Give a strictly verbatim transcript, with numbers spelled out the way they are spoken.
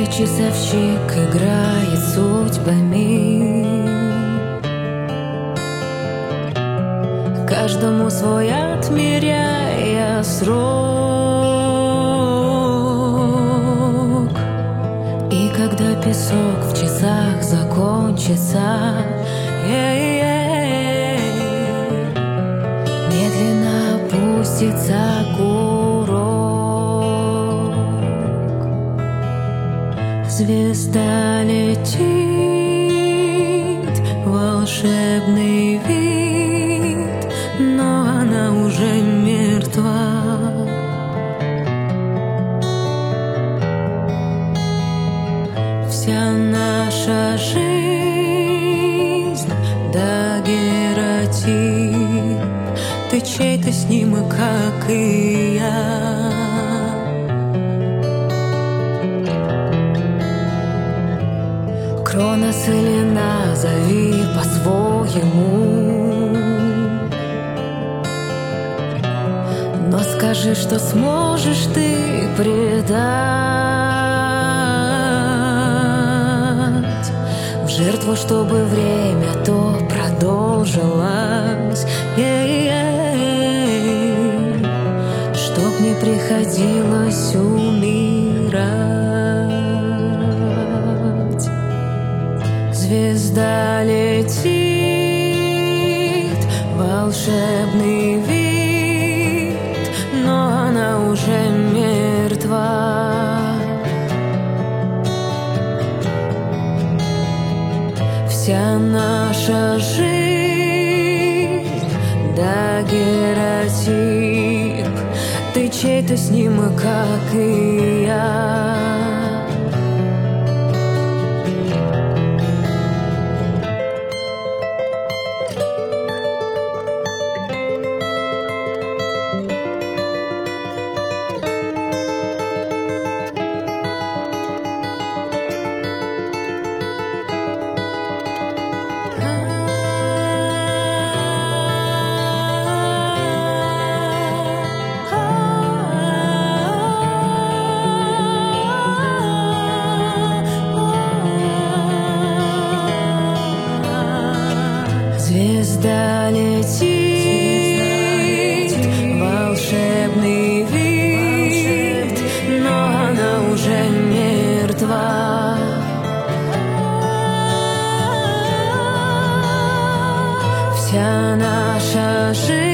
Каждый часовщик играет судьбами, каждому свой отмеряя срок. И когда песок в часах закончится, эй-эй, медленно опустится курок. Звезда летит, волшебный вид, но она уже мертва. Вся наша жизнь дагерротип, ты чей-то снимок, как и я. Кронос или назови по-своему, но скажи, что сможешь ты предать в жертву, чтобы время то продолжилось, эй-эй, чтоб не приходилось умирать. Звезда летит, волшебный вид, но она уже мертва. Вся наша жизнь дагерротип, ты чей-то снимок, как и я. Звезда летит, волшебный вид, но она уже мертва. Вся наша жизнь